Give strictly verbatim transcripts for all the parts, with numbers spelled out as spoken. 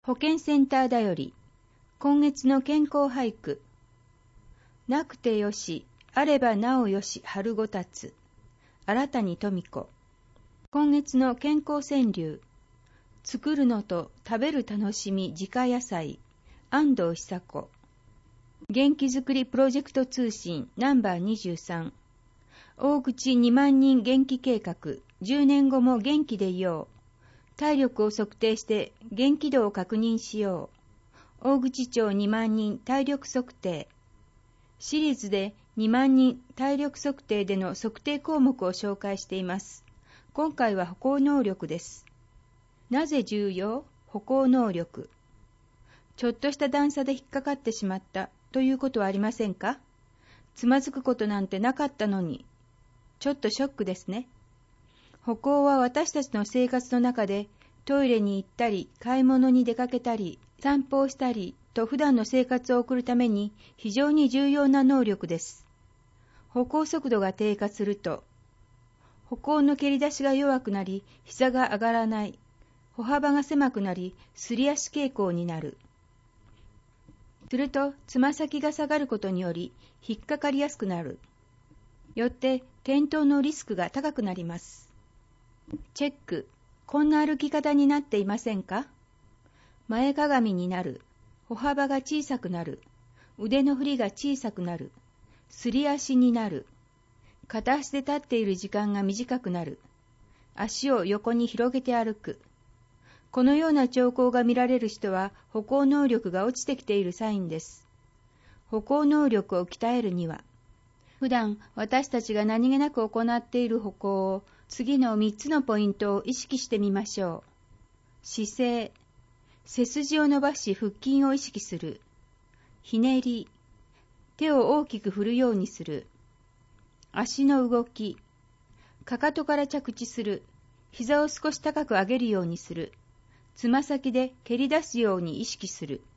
保健センターだより、今月の健康俳句。なくてよし、あればなおよし、春ごたつ。新谷富子。今月の健康川柳。作るのと食べる楽しみ自家野菜。安藤久子。元気づくりプロジェクト通信ナンバーにじゅうさん。大口にまん人元気計画。じゅうねんごも元気でいよう。体力を測定して元気度を確認しよう。大口町にまん人体力測定。シリーズでにまん人体力測定での測定項目を紹介しています。今回は歩行能力です。なぜ重要？歩行能力。ちょっとした段差で引っかかってしまったということはありませんか？つまずくことなんてなかったのに。ちょっとショックですね。歩行は私たちの生活の中でトイレに行ったり、買い物に出かけたり、散歩をしたりと普段の生活を送るために非常に重要な能力です。歩行速度が低下すると、歩行の蹴り出しが弱くなり、膝が上がらない。歩幅が狭くなり、すり足傾向になる。すると、つま先が下がることにより、引っかかりやすくなる。よって、転倒のリスクが高くなります。チェック。こんな歩き方になっていませんか？前かがみになる。歩幅が小さくなる。腕の振りが小さくなる。すり足になる。片足で立っている時間が短くなる。足を横に広げて歩く。このような兆候が見られる人は歩行能力が落ちてきているサインです。歩行能力を鍛えるには、普段私たちが何気なく行っている歩行を次のみっつのポイントを意識してみましょう。姿勢。背筋を伸ばし腹筋を意識する。ひねり。手を大きく振るようにする。足の動き。かかとから着地する。膝を少し高く上げるようにする。つま先で蹴り出すように意識する。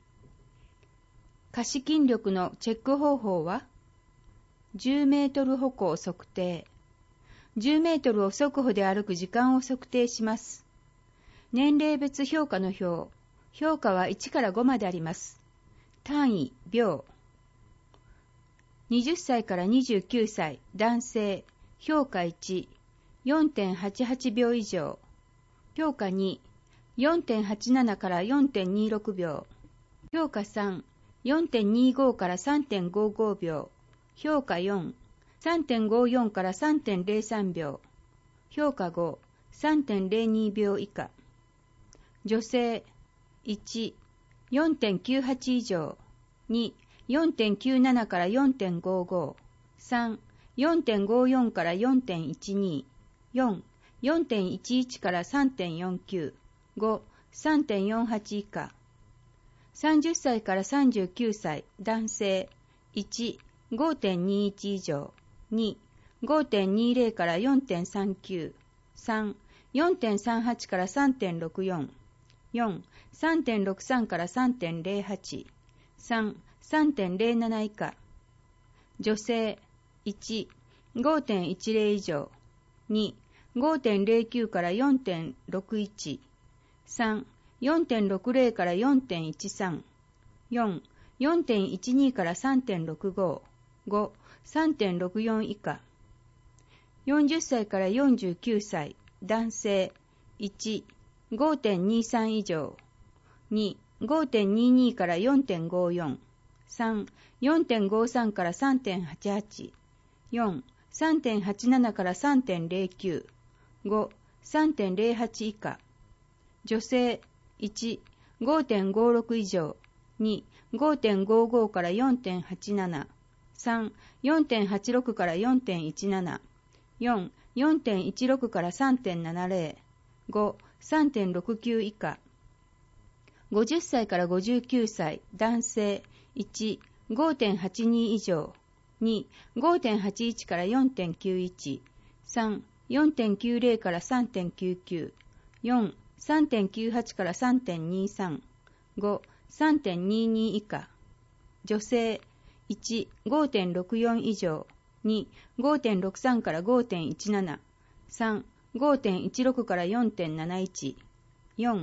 下肢筋力のチェック方法は、じゅうメートル歩行測定。じゅうメートルを速歩で歩く時間を測定します。年齢別評価の表。評価はいちからごまであります。単位、秒。はたちからにじゅうきゅうさい、男性。評価いち、よんてんはちはちびょう以上。評価に、よんてんはちななからよんてんにろくびょう。評価さん、よんてんにごから さんてんごごびょう。評価よん、さんてんごよんから さんてんぜろさんびょう。評価ご、さんてんぜろにびょう以下。女性、いち、よんてんきゅうはち以上。に、よんてんきゅうななから よんてんごご。さん、よんてんごよんから よんてんいちに。よん、よんてんいちいちから さんてんよんきゅう。ご、さんてんよんはち以下。さんじゅっさいからさんじゅうきゅうさい、男性。いち、ごてんにいち以上。に、ごてんにじゅうから よんてんさんきゅう。さん、よんてんさんはちから さんてんろくよん。よん、さんてんろくさんから さんてんぜろはち。さん、さんてんぜろなな以下。女性。いち、ごてんいちぜろ以上。に、ごてんぜろきゅうから よんてんろくいち。さん、よんてんろくぜろから よんてんいちさん。よん、よんてんいちにから さんてんろくご。ご、さんてんろくよん以下。よんじゅっさいからよんじゅうきゅうさい、男性。いち、ごてんにさん以上。に、ごてんにじゅうにから よんてんごよん。さん、よんてんごさんから さんてんはちはち。よん、さんてんはちななから さんてんぜろきゅう。ご、さんてんぜろはち以下。女性。いち、ごてんごろく以上。に、ごてんごごから よんてんはちなな。さん、よんてんはちろくから よんてんいちなな。よん、よんてんいちろくから さんてんななぜろ。ご、さんてんろくきゅう以下。ごじゅっさいからごじゅうきゅうさい、男性。いち、ごてんはちに以上。に、ごてんはちいちから よんてんきゅういち。さん、よんてんきゅうぜろから さんてんきゅうきゅう。よん、さんてんきゅうはちから さんてんにさん。ご、さんてんにじゅうに以下。女性。いち、ごてんろくよん以上。に、ごてんろくさんから ごてんいちなな。さん、ごてんいちろくから よんてんなないち。よん、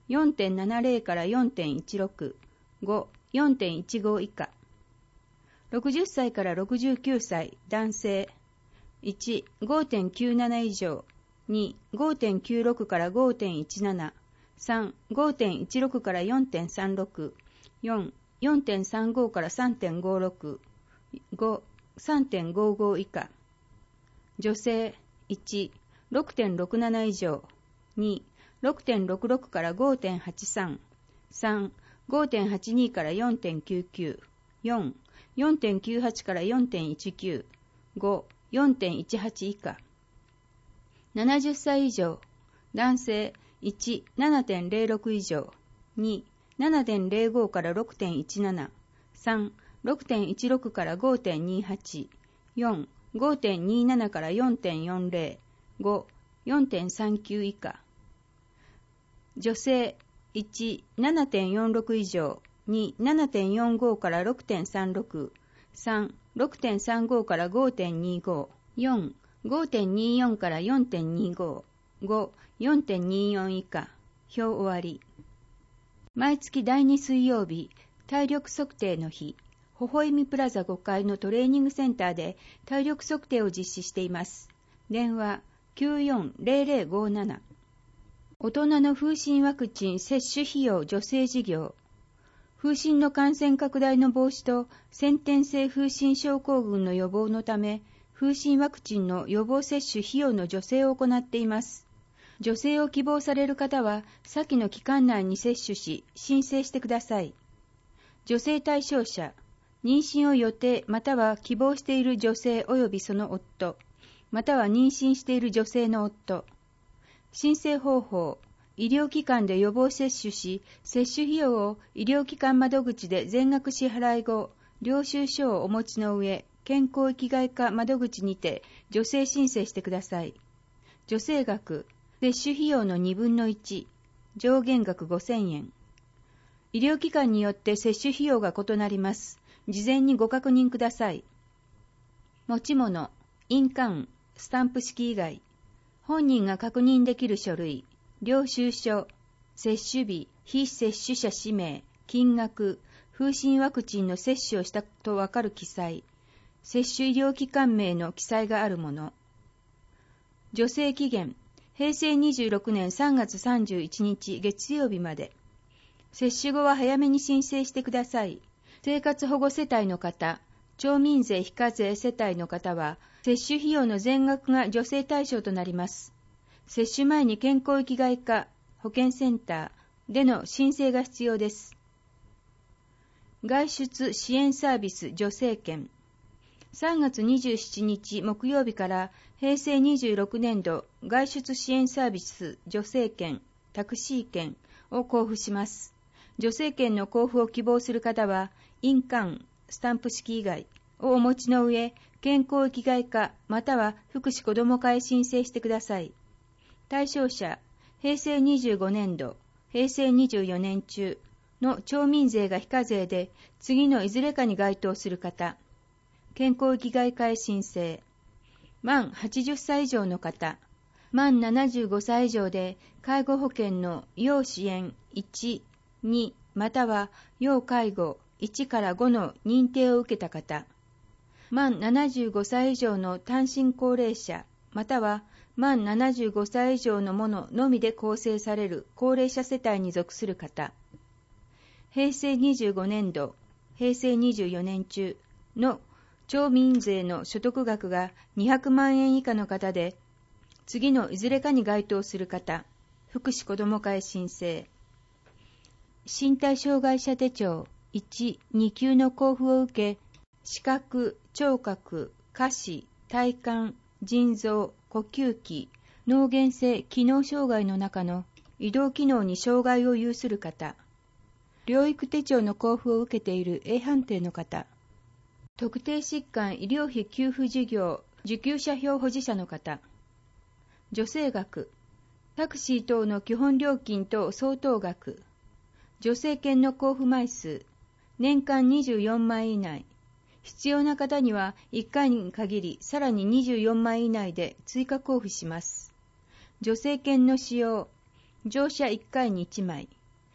よんてんななぜろ から よんてんいちろく、ご、よんてんいちご 以下。ろくじゅっさいからろくじゅうきゅうさい男性。いち、ごてんきゅうなな 以上。に、ごてんきゅうろく から ごてんいちなな。さん、ごてんいちろく から よんてんさんろく。よん、よんてんさんご から さんてんごろく。ご、さんてんごご 以下。女性。いち、ろくてんろくなな 以上。に、ろくてんろくろく から ごてんはちさん。さん、ごてんはちに から よんてんきゅうきゅう。よん、よんてんきゅうはち から よんてんいちきゅう。ご、よんてんいちはち 以下。ななじゅっさい以上。男性。いち、ななてんぜろろく 以上。に、ななてんぜろご から ろくてんいちなな。さん、ろくてんいちろく から ごてんにはち。よん、ごてんになな から よんてんよんぜろ。ご、よんてんさんきゅう 以下。女性。いち、ななてんよんろく 以上。に、ななてんよんご から ろくてんさんろく。さん、ろくてんさんご から ごてんにご。よん、ごてんによん から よんてんにご。ご、よんてんによん 以下。表終わり。毎月だいに水曜日、体力測定の日、微笑みプラザごかいのトレーニングセンターで体力測定を実施しています。電話 きゅうよんぜろぜろごなな。大人の風疹ワクチン接種費用助成事業。風疹の感染拡大の防止と先天性風疹症候群の予防のため、風疹ワクチンの予防接種費用の助成を行っています。助成を希望される方は、先の期間内に接種し、申請してください。助成対象者、妊娠を予定または希望している女性及びその夫、または妊娠している女性の夫。申請方法、医療機関で予防接種し、接種費用を医療機関窓口で全額支払い後、領収書をお持ちの上、健康域外科窓口にて助成申請してください。助成額、接種費用のにぶんのいち、上限額ごせんえん。医療機関によって接種費用が異なります。事前にご確認ください。持ち物、印鑑、スタンプ式以外、本人が確認できる書類、領収書、接種日、非接種者氏名、金額、風疹ワクチンの接種をしたとわかる記載、接種医療機関名の記載があるもの。助成期限、へいせいにじゅうろくねんさんがつさんじゅういちにち月曜日まで。接種後は早めに申請してください。生活保護世帯の方、町民税非課税世帯の方は、接種費用の全額が助成対象となります。接種前に健康域外科、保健センターでの申請が必要です。外出支援サービス助成券。さんがつにじゅうしちにち木曜日からへいせいにじゅうろくねんど外出支援サービス助成券、タクシー券を交付します。助成券の交付を希望する方は、印鑑、スタンプ式以外をお持ちの上、健康域外科または福祉子ども課へ申請してください。対象者、へいせいにじゅうごねんど、へいせいにじゅうよねん中の町民税が非課税で次のいずれかに該当する方、健康域外科へ申請。満はちじゅっさい以上の方、満ななじゅうごさい以上で介護保険の要支援いち、にまたは要介護いちからごの認定を受けた方、満ななじゅうごさい以上の単身高齢者または満ななじゅうごさい以上の者のみで構成される高齢者世帯に属する方、へいせいにじゅうごねんど、へいせいにじゅうよねん中の町民税の所得額がにひゃくまんえん以下の方で、次のいずれかに該当する方、福祉子ども課へ申請。身体障害者手帳いち、に級の交付を受け、視覚、聴覚、下肢、体幹、腎臓、呼吸器、脳原性機能障害の中の移動機能に障害を有する方、療育手帳の交付を受けている A 判定の方、特定疾患医療費給付事業受給者票保持者の方、助成額、タクシー等の基本料金等相当額、助成券の交付枚数、年間にじゅうよんまい以内、必要な方にはいっかいに限りさらににじゅうよんまい以内で追加交付します。助成券の使用、乗車いっかいにいちまい。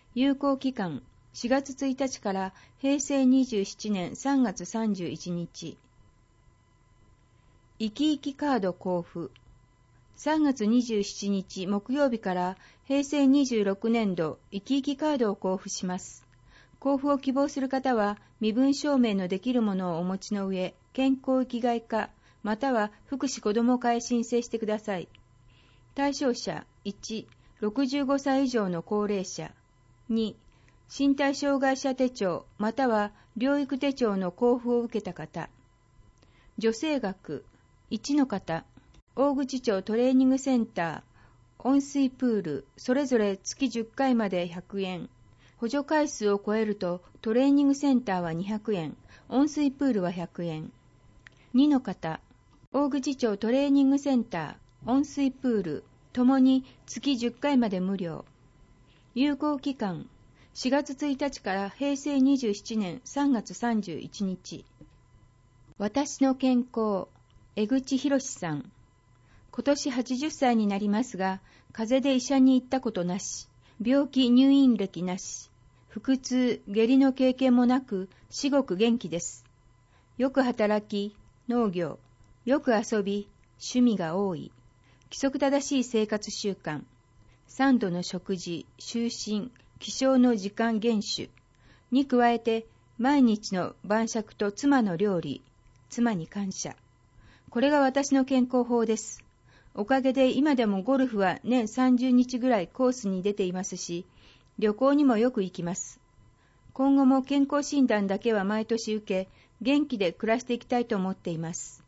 有効期間しがつついたちからへいせいにじゅうななねんさんがつさんじゅういちにち。いきいきカード交付。さんがつにじゅうしちにち木曜日からへいせいにじゅうろくねんどいきいきカードを交付します。交付を希望する方は身分証明のできるものをお持ちの上、健康生きがい課または福祉子ども課へ申請してください。対象者いち、ろくじゅうごさい以上の高齢者。に、身体障害者手帳または療育手帳の交付を受けた方。助成額いちの方、大口町トレーニングセンター、温水プール、それぞれ月じゅっかいまでひゃくえん。補助回数を超えるとトレーニングセンターはにひゃくえん、温水プールはひゃくえん。にの方、大口町トレーニングセンター、温水プール、ともに月じゅっかいまで無料。有効期間、しがつついたちからへいせいにじゅうななねんさんがつさんじゅういちにち。私の健康、江口博さん。今年はちじゅっさいになりますが、風邪で医者に行ったことなし、病気入院歴なし、腹痛、下痢の経験もなく、至極元気です。よく働き、農業、よく遊び、趣味が多い、規則正しい生活習慣、三度の食事、就寝、起床の時間厳守に加えて、毎日の晩酌と妻の料理、妻に感謝。これが私の健康法です。おかげで今でもゴルフは年さんじゅうにちぐらいコースに出ていますし、旅行にもよく行きます。今後も健康診断だけは毎年受け、元気で暮らしていきたいと思っています。